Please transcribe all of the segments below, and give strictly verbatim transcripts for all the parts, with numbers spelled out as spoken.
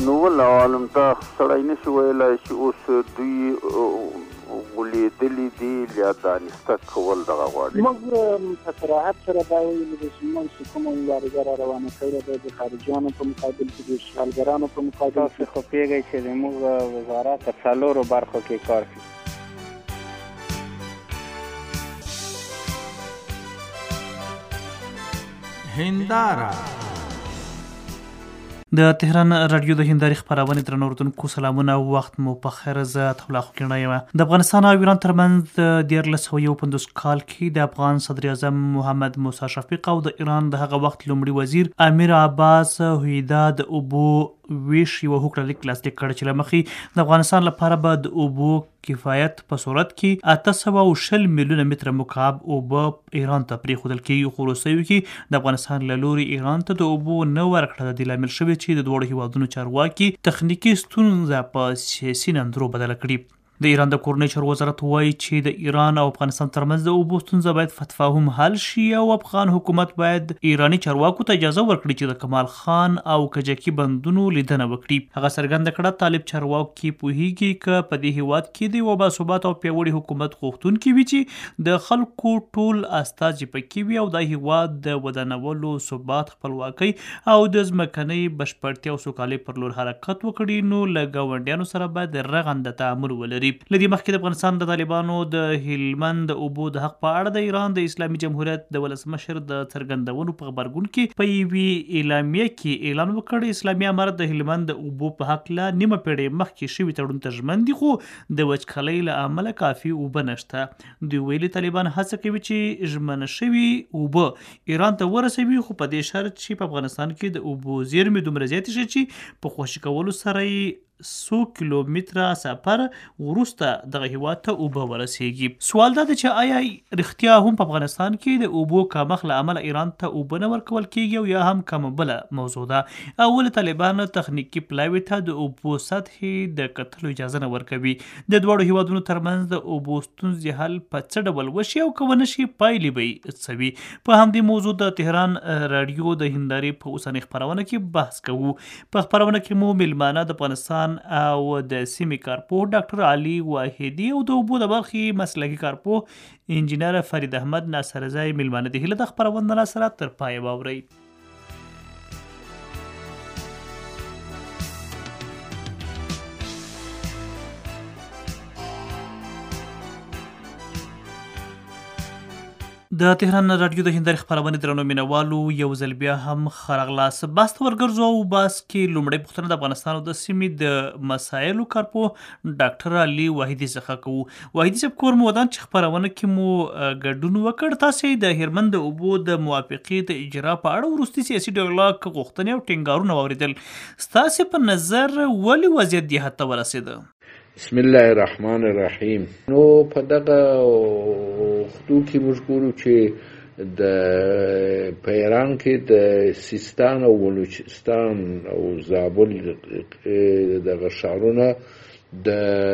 نو ول عالم ته سړی نشي ویلی چې اوس دوی ولیدلي دي یا دانسته کول دغه غواړي. موږ په صراحت سره دا ویلي ده چې موږ چې کومه مبارزه را روانه کړې ده د خارجیانو په مقابل کې د اشغالګرانو په مقابل کې. تاسو خو پوهېږئ چې زموږ وزارت په څلورو برخو کې کار کوي. هنداره د تهران رادیو د هنداري خبرونه درنو اوردونکو سلامونه وخت مو په خیر. زه تولا خو یم. د افغانستان او ایران ترمنځ د دیارلس سوه یو پنځوس کال کې د افغان صدر اعظم محمد موسی شفیق او د ایران د هغه وخت لومړي وزیر امیر عباس هویدا د اوبو ویش یو هوکړه لیک لاسلیک کړ چې له مخې د افغانستان لپاره به د اوبو کفایت په صورت کې اته سوه او شل میلیونه متره مکعب اوبه ایران ته پرېښودل کېږي. خو وروستیو کې د افغانستان له لوري ایران ته د اوبو نه ورکړه د دې لامل شوی چې د دواړو هیوادونو چارواکي تخنیکي ستونزه په سیاسي نندرو بدله کړي. د ایران د کورنۍ چارو وزارت وایي چې د ایران او افغانستان ترمنځ د اوبو ستونزه باید په تفاهم حل شي او افغان حکومت باید ایرانی چارواکو ته اجازه ورکړي چې د کمال خان او کجکي بندونو لیدنه وکړي. هغه څرګنده کړه طالب چارواکي پوهیږي که په دې هیواد کې د یو باثباته او پیاوړي حکومت غوښتونکي وي چې د خلکو ټول استازي پکې وي او د هیواد د ودانولو ثبات خپلواکۍ او د ځمکنۍ بشپړتیا او سوکالۍ پر لور حرکت وکړي نو له ګاونډیانو سره باید رغنده تعامل ولري. لدې مخکې د افغانستان د طالبانو د هلمند د اوبو د حق په اړه د ایران د اسلامي جمهوریت د ولسمشر د څرګندونو په غبرګون کې په یوې اعلامیه کې اعلان وکړ اسلامي امارت د هلمند د اوبو په حق لا نیمه پیړۍ مخکې شوي تړون ته ژمن دي خو د وچکالۍ له امله کافي اوبه نشته. دوی ویلي طالبان هڅه کوي چې ژمنه شوي اوبه ایران ته ورسوي خو په دې شرط چې په افغانستان کې د اوبو زیرمې دومره زیاتې شي چې په خوشي کولو سره یې سو کیلومتره سفر وروسته دغه هیواد ته اوبه ورسیږي. سوال دا دی چې آیا رښتیا هم په افغانستان کې د اوبو کمښت له امله ایران ته اوبه نه ورکول کیږي او یا هم کومه بله موضوع ده؟ اول طالبان تخنیکي پلاوي ته د اوبو سطحې د کتلو اجازه نه ورکوي. د دواړو هیوادونو ترمنځ د اوبو ستونزې حل په څه ډول وشي او که ونه شي پایلې به یې څه وي؟ په همدې موضوع د تهران رادیو د هندارې په اوسنۍ خپرونه کې بحث کوو. په خپرونه کې مو میلمانه د افغانستان او د سیمې کارپوه ډاکټر علي واحدي او د اوبو د برخې مسلکي کارپوه انجینر فرید احمد ناصرزی میلمانه دي. هیله د خپرونه لا سره تر پایه واورئ. د تهران رادیو د هنداري خپرونې درنو مینوالو یو ځل بیا هم ښه راغلاست. بحث ته ورګرځو او بحث کې لومړۍ پوښتنه د افغانستان او د سیمې د مسایلو کارپوه ډاکټر علي واحدي څخه کوو. واحدي صاحب کور مو ودان چې خپرونه کې مو ګډون وکړ. تاسې د هلمند د اوبو د موافقې د اجرا په اړه وروستي سیاسي ډیالوګ غوښتنې او ټینګارونه واورېدل. ستاسې په نظر ولې وضعیت دې حد ته ورسېده؟ بسم الله الرحمن الرحیم. نو په دغه خطو کې موږ ګورو چې د په ایران کې د سیستان او بلوچستان او زابل دغه ښارونه د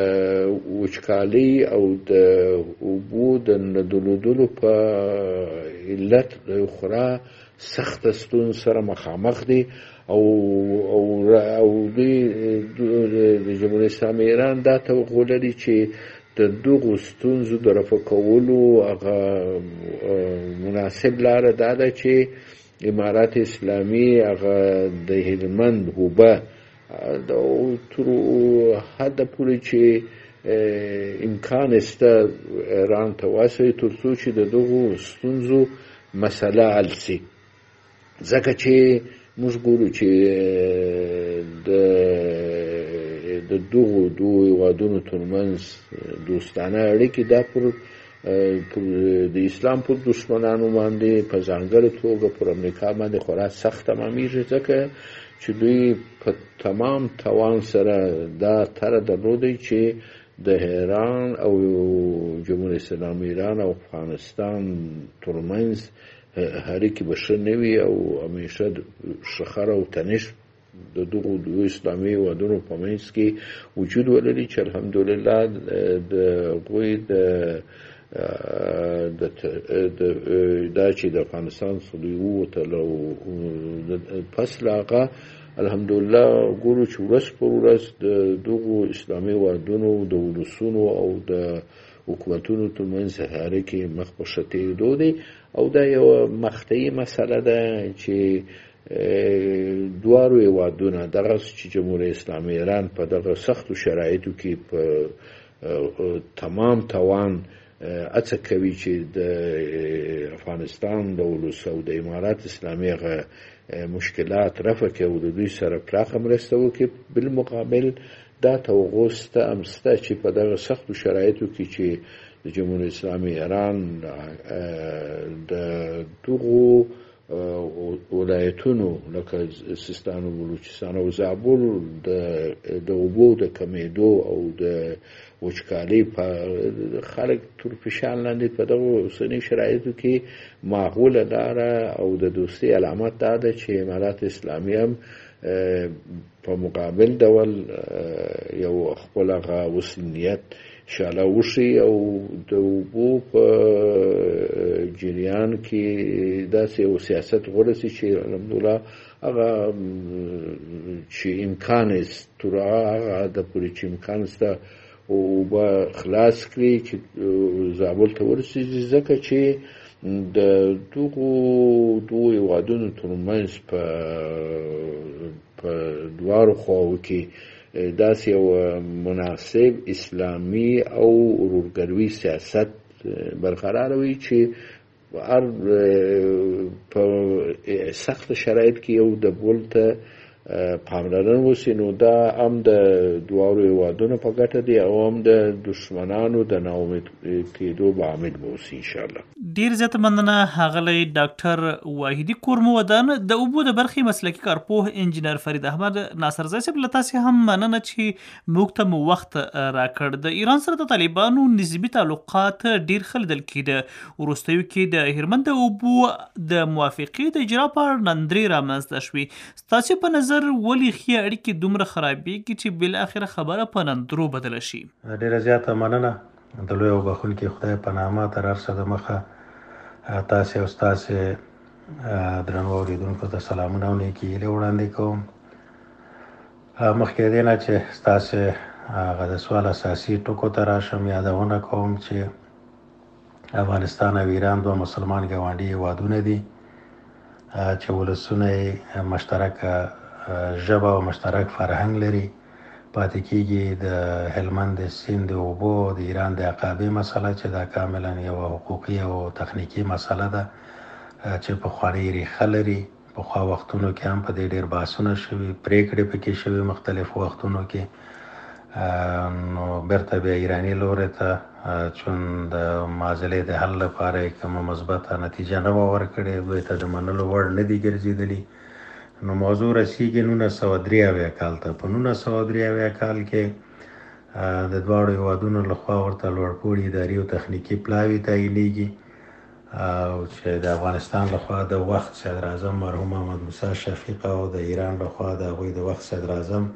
وچکالۍ او د اوبو د نه درلودلو په علت د خورا سخته ستونزې سره مخامخ دي او او او د جمهوریت اسلامي ایران دا توقع لري چې د دغو ستونزو د رفع کولو هغه مناسب لاره دا ده چې امارات اسلامي هغه د هلمند اوبه تر حده پورې چې امکان شته ایران ته واستوي تر څو چې د دغو ستونزو مسله حل شي. ځکه چې موږ ګورو چې د د دغو دوو هیوادونو ترمنځ دوستانه اړیکې دا پر د اسلام پر دشمنانو باندې په ځانګړې توګه پر امریکا باندې خورا سخت تمامیږي ځکه چې دوی په تمام توان سره دا طرح درلودی چې د ایران او جمهوریت اسلامي ایران او افغانستان ترمنځ اړیکې به ښه نه وي او همیشه شخړه او تنش د دغو دوو اسلامي هیوادونو په منځ کې وجود ولري چې الحمدلله د هغوی د دا چې د افغانستان څخه دوی ووتل او پس له هغه الحمدلله ګورو چې ورځ په ورځ د دغو اسلامي هېوادونو د ولسونو او د حکومتونو ترمنځ اړیکې مخ په ښه تېرېدو دی او دا یوه مقطعي مسله ده چې دواړو هېوادونه دغسې چې جمهوریت اسلامي ایران په دغه سختو شرایطو کې په تمام توان هڅه کوي چې د افغانستان د ولس او د امارات اسلامي هغه مشکلات رفع کړي او د دوی سره پراخه مرسته وکړي. بالمقابل دا توغل شته هم شته چې په دغه سختو شرایطو کې چې د جمهوریت اسلامي ایران د دغو ولایتونو لکه سیستان و بلوچستان او زابل د اوبو د کمیدو او د وچکالۍ په خلک تر فشار لاندې په دغو اوسني شرایطو کې معقوله لاره او د دوستۍ علامت دا ده چې امارات اسلامي هم په مقابل ډول یو خپل هغه وصل نیت انشاءالله وشي او د اوبو په جریان کې داسې یو سیاست غوره شي چې الحمدلله هغه چې امکان است تر هغه د پورې چې امکان شته اوبه خلاص کړي چې زابل ته ورسېږي ځکه چې د دغو دوو هېوادونو ترمنځ په په دواړو خواوو کې داسې یو مناسب اسلامي او ورورګروي سیاست برقرار وي چې هر په سخت شرایط کې یو د بل ته پاملرنه وشي نو دا هم د دواړو هېوادونو په ګټه دی او هم د دشمنانو د ناامید کېدو به عامل به اوسي انشاءالله. ډیر زیاته مننه ښاغلی ډاکټر واحدي کورمو ودان د اوبو د برخې مسلکي کارپوه انجینر فرید احمد ناصرزی صاحب له تاسې هم مننه چې موږ ته مو وخت راکړ. د ایران سره د طالبانو نسبي تعلقات ډیر ښه لیدل کېده. وروستیو کې د هلمند د اوبو د موافقې د اجرا په اړه نندرې رامنځته شوې. ستاسې په نظر ولې ښې اړیکې دومره خرابېږي چې بالاخره خبره په نندرو بدله شي؟ ډېره زیاته مننه د لوی او بخښونکي خدای په نامه تر هر څه د مخه تاسې او ستاسې درنو اورېدونکو ته سلامونه او نیکې هیلې وړاندې کوم. مخکې دې نه چې ستاسې هغه د سوال اساسي ټکو ته راشم یادونه کوم چې افغانستان او ایران دوه مسلمان ګاونډي هېوادونه دي چې ولسونه یې مشترکه ژبه او مشترک فرهنګ لري. پاتې کېږي د هلمند سیند د اوبو د ایران د عقابې مسله چې دا کاملا یوه حقوقي او تخنیکي مسله ده چې پخوانۍ ریښه لري. پخوا وختونو کې هم په دې ډېر بحثونه شوي، پرېکړې پکې شوي مختلفو وختونو کې. نو بیرته بیا ایراني لوري ته چون د معضلې د حل لپاره یې کومه مثبته نتیجه نه وه ورکړې، دوی ته د منلو وړ نه دي ګرځېدلي. نو موضوع رسیږي نولس سوه درې اویا کال ته. په نولس سوه درې اویا کال کې د دواړو هېوادونو لخوا ورته لوړپوړي اداري او تخنیکي پلاوي تعینېږي او چې د افغانستان لخوا د وخت صدر اعظم مرحوم محمد موسی شفیق او د ایران لخوا د هغوی د وخت صدر اعظم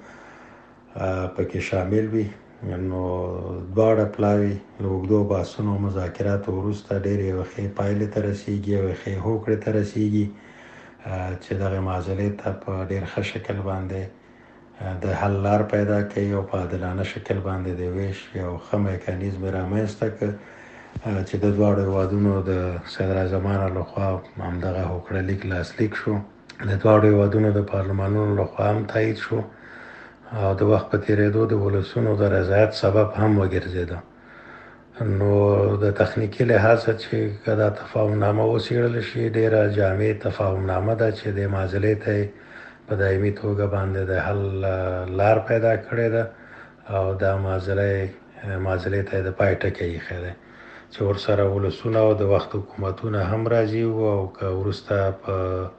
پکې شامل وي. نو دواړه پلاوي له اوږدو بحثونو او مذاکراتو وروسته ډېرې یوې ښې پایلې ته رسېږي، یوې ښې هوکړې ته رسېږي چې دغه معضلې ته په ډېر ښه شکل باندې د حل لار پیدا کوي او په عادلانه شکل باندې د ویش یو ښه میکانیزم یې رامنځته کړ چې د دواړو هېوادونو د صدراعظمانو لخوا همدغه هوکړه لیک لاسلیک شو. د دواړو هېوادونو د پارلمانونو لخوا هم تایید شو او د وخت په تېرېدو د ولسونو د رضایت سبب هم وګرځېده. نو د تخنیکي لحاظه چې که دا تفاهمنامه وڅېړل شي، ډېره جامع تفاهمنامه ده چې د معضلې ته یې په دایمي توګه باندې د حل لار پیدا کړې ده او دا معضله معضلې ته یې د پای ټکی ایښی دی چې ورسره ولسونه او د وخت حکومتونه هم راضي وو او که وروسته په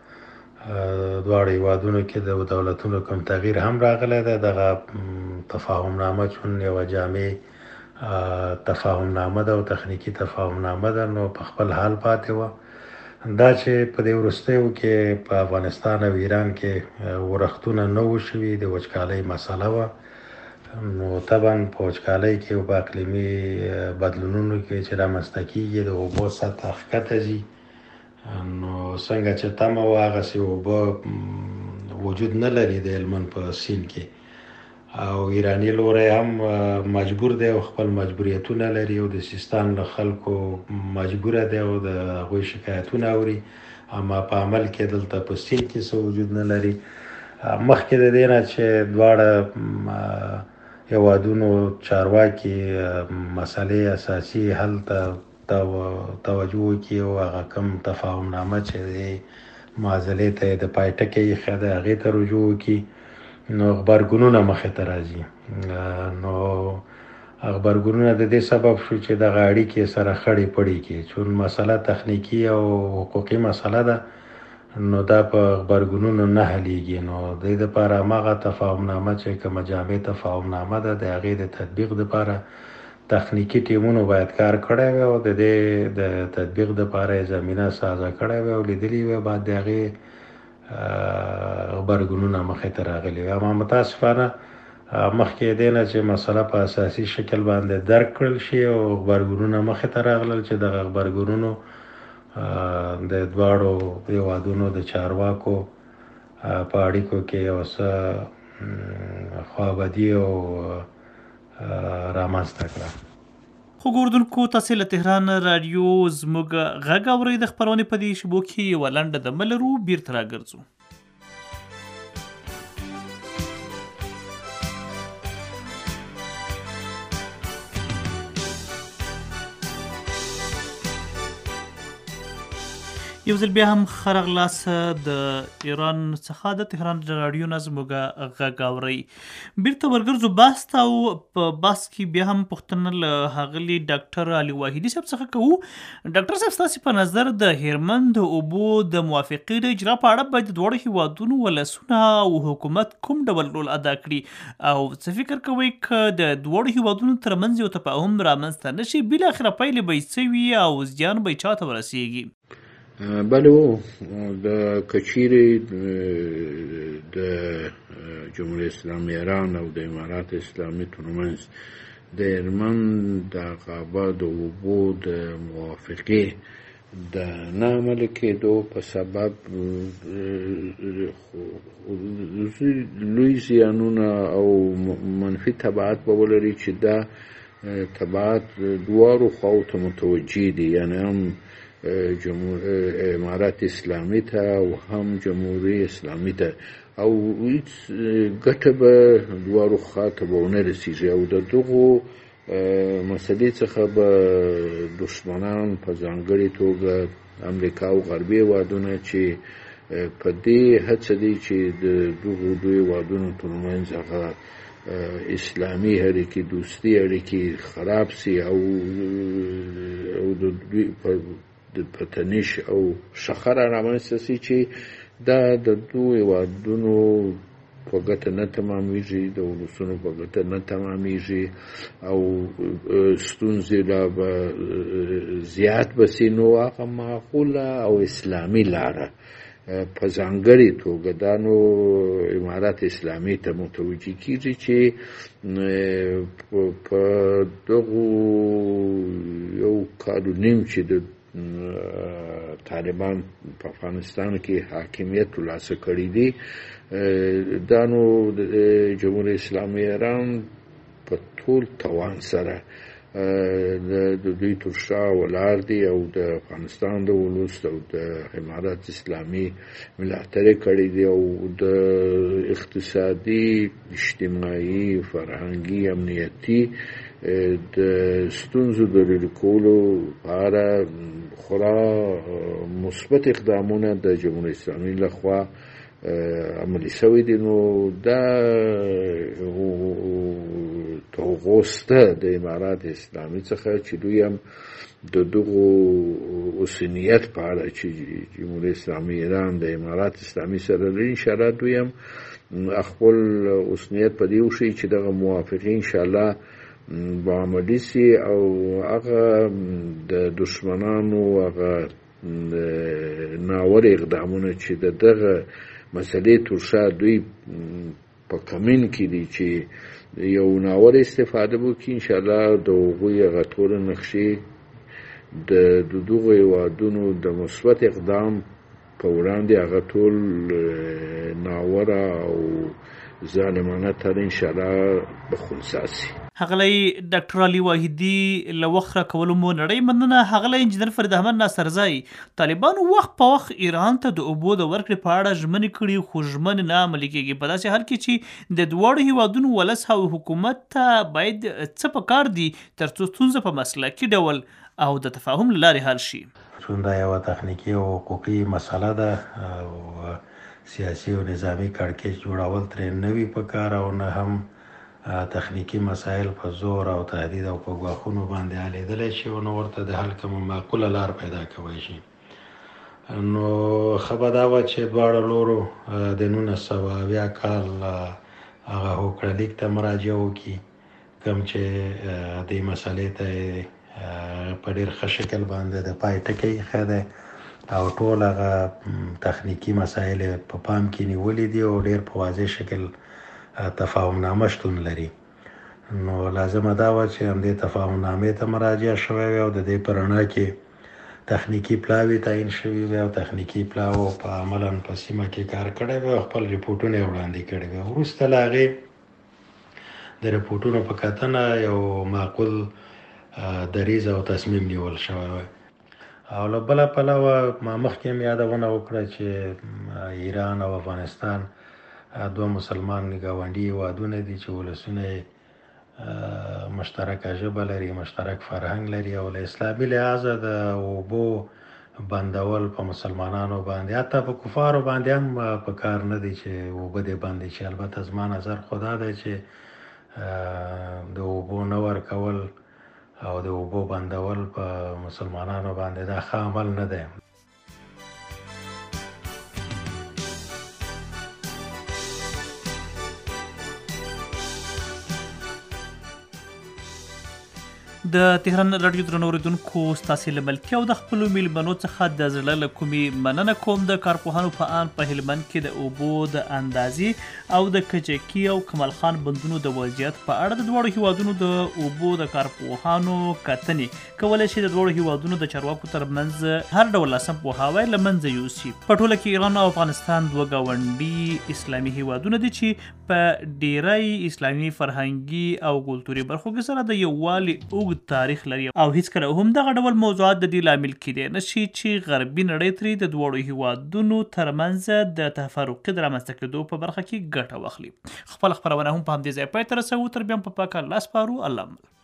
دواړو هېوادونو کې د دولتونو کوم تغییر هم راغلی دی، دغه تفاهمنامه چون یوه جامع تفاهمنامه ده او تخنیکي تفاهمنامه ده نو په خپل حال پاتې وه. دا چې په دې وروستیو کې په افغانستان او ایران کې ورښتونه نه وو شوي، د وچکالۍ مسله وه. نو طبعا په وچکالۍ کې او په اقلیمي بدلونونو کې چې رامنځته کېږي د اوبو سطحه ښکته ځي. نو څنګه چې تمه وه هغسې اوبه وجود نه لري د هلمند په سیند کې او ایرانی لوری هم مجبور دی او خپل مجبوریتونه لري او د سیستان له خلکو مجبوره دی او د هغوی شکایتونه اوري، اما په عمل کې دلته په سیند کې څه وجود نه لري. مخکې د دې نه چې دواړه هېوادونو چارواکي مسلې اساسي حل ته توجه وکړي او هغه کوم تفاهم نامه چې د معضلې ته د پای ټکی ایښی دی هغې ته رجوع وکړي، نو غبرګونونه مخې ته راځي. نو غبرګونونه د دې سبب شو چې دغه اړیکې سره خړې پړې کړي، چون مسله تخنیکي او حقوقي مسله ده، نو دا په غبرګونونو نه حلیږي. نو د دې دپاره هماغه تفاهم نامه چې کومه جامع تفاهم نامه ده د هغې د تطبیق دپاره تخنیکي ټیمونو باید کار کړی وی او د دې د تطبیق دپاره یې زمینه سازه کړی وی او لیدلي وی بعد د هغې غبرګونونه مخې ته راغلي وي. اما متاسفانه مخکې دې نه چې مسله په اساسي شکل باندې درک کړل شي او غبرګونونه مخې ته راغلل چې دغه غبرګونونو د دواړو هېوادونو د چارواکو په اړیکو کې یو څه خواهبدي او رامنځته کړه. خو ګوردونکو تاسې له تهران راډیو زموږ غږ اورئ. د خپرونې په دې شبو کې یوه لنډه دمه لرو، بیرته راګرځو. یو ځل بیا هم ښه راغلاست د ایران څخه د تهران راډیو نه زموږ غږ اورئ. بیرته ورګرځو بحث ته او په بحث کې بیا هم پوښتنه له ښاغلي ډاکټر علي واحدي صاحب څخه کوو. ډاکټر صاحب ستاسې په نظر د هلمند د اوبو د موافقې د اجرا په اړه باید د دواړو هېوادونو ولسونه او حکومت کوم ډول رول ادا کړي او څه فکر کوئ که د دواړو هېوادونو ترمنځ یو تفاهم رامنځته نه شي بالاخره پایلې به یې څه وي او زیان به یې چا ته ورسیږي؟ بله و د کچیرې د جمهوریت اسلامي ایران او د امارات اسلامي ترمنځ د هلمند د غابه د اوبو د موافقې د نه عملي کېدو په سبب لوی زیانونه او منفي تبعات به ولري چې دا تبعات دواړو خواو ته متوجه دي، یعنی هم جمهور امارات اسلامی ته او هم جمهوری اسلامی ته او هیڅ ګټه به دواړو خواته به ونه رسیږي او د دغو مسلې څخه به دشمنان په ځانګړې توګه امریکا او غربي هېوادونه چې په دې هڅه دی چې د دغو دوی هېوادونو ترمنځ هغه اسلامي اړیکې دوستي اړیکې خراب سي او او د دوی د پتنیش او شخړه رامنځته سي چې دا د دوی هېوادونو په ګټه نه تمامیږي، د ولسونو په ګټه نه تمامیږي او ستونزې لا به زیات به سي. نو هغه معقوله او اسلامي لاره په ځانګړې توګه دا نو امارات اسلامي ته متوجه کېږي چې په دغو یو کال و نیم چې د طالبان په افغانستان کې حاکمیت ترلاسه کړی دی، دا نو د جمهوریت اسلامي ایران په ټول توان سره د دوی تر شا ولاړ دي او د افغانستان د ولس او د امارات اسلامي ملاتړ کړی دی او د اقتصادي، اجتماعي، فرهنګي، امنیتي د ستونزو د لرې کولو په اړه خورا مثبت اقدامونه د جمهوریت اسلامي لخوا عملي شوي دي. نو دا توغوسته د امارات اسلامي څخه چې دوی هم د دغو اوسنیت په اړه چې جمهوریت اسلامي ایران د امارات اسلامي سره لري، انشاءالله دوی هم خپل اوسنیت په دې وښیي چې دغه موافقې انشاءالله با عملی سي او هغه د دشمنانو هغه ناوړه اقدامونه چې د دغه مسلې تر شا دوی په کمین کې دي چې یو ناوړه استفاده وکړي، انشاءالله د هغوی هغه ټوله نقشې د دغو هېوادونو د مثبت اقدام په وړاندې هغه ټول ناوړه او ظالمانه تر انشاءالله به خنثی سي. هغلی ډاکټر علي واحدي له وخت راکولو مو نړۍ مننه. هغلی انجینر فرید احمد ناصرزی طالبانو وخت په وخت ایران ته د اوبو د ورکړې په اړه ژمنې کړي، خو ژمنې نه عملي کېږي. په داسې حال کې چې د دواړو هیوادونو ولس او حکومت ته باید څه پکار دي تر څو ستونزه په مسلکي ډول او د تفاهم له لارې حل شي. چون دا یوه تخنیکي او حقوقي مسله ده او سیاسي او نظامي کړکېچ جوړول ترې نه وي پکار او نه هم تخنیکی مسایل په زور او تهدید او په ګواښونو باندې حلېدلی شي او نو ورته د حل کومه معقوله لار پیدا کولی شي. نو ښه به دا وه چې دواړو لورو د نولس سوه اویا کال هغه هوکړه لیک ته مراجعه وکړي، کوم چې دې مسلې ته په ډېر ښه شکل باندې د پای ټکی ایښی دی او ټول هغه تخنیکي مسایل په پام کې نیولي دي او ډېر په واضح شکل تفاهم نامه شتون لري. نو لازمه دا وه چې همدې تفاهم نامې ته مراجعه شوی وي او د دې په رڼا کې تخنیکي پلاوي تعیین شوي وي او تخنیکي پلاو په عملا په سیمه کې کار کړی وي او خپل ریپورټونه یې وړاندې کړي وي. وروسته له هغې د ریپورټونو په کتنه یو معقول دریځ او تصمیم نیول شوی وی. او له بله پلوه ما مخکې هم یادونه وکړه چې ایران او افغانستان دوه مسلمان ګاونډي هیوادونه دي چې ولسونه یې مشترکه ژبه لري، مشترک فرهنګ لري او له اسلامي لحاظه د اوبو بندول په مسلمانانو باندې حتی په کفارو باندې هم په کار نه دی چې اوبه دې بندې شي. البته زما نظر خو دا دی چې د اوبو نه ورکول او د اوبو بندول په مسلمانانو باندې دا ښه عمل نه دی. د تهران راډیو درنو اوریدونکو ستاسې له ملتیا او د خپلو میلمنو څخه د زړه له کومې مننه کوم. د کارپوهانو په ان په هلمند کې د اوبو د اندازې او د کجکي او کمال خان بندونو د وضعیت په اړه د دواړو هیوادونو د اوبو د کارپوهانو کتنې کولی شي د دواړو هیوادونو د چارواکو ترمنځ هر ډول ناسم پوهاوی له منځه یوسي. په ټوله کې ایران او افغانستان دوه ګاونډي اسلامي هیوادونه دي چې په ډیری اسلامي فرهنګي او کلتوري برخو کې سره د یووالي اوږد تاریخ لري او هیڅکله هم دغه ډول موضوعات د دې لامل کیدای نشي چې غربي نړۍ ترې د دواړو هیوادونو ترمنځ د تفرقې د رامنځته کېدو په برخه کې ګټه واخلي. خپل خپرونه هم په همدې ځای پای ته رسوو. تر بیا هم په پاک الله سپارو. الله